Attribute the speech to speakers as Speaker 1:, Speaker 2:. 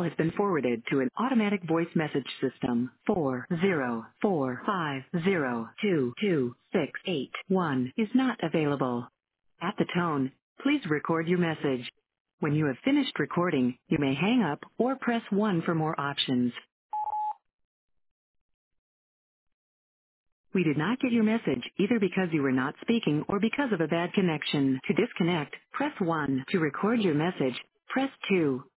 Speaker 1: call has been forwarded to an automatic voice message system. 40450222681 is not available. At the tone, please record your message. When you have finished recording, you may hang up or press 1 for more options. We did not get your message either because you were not speaking or because of a bad connection. To disconnect, press 1. To record your message, press 2.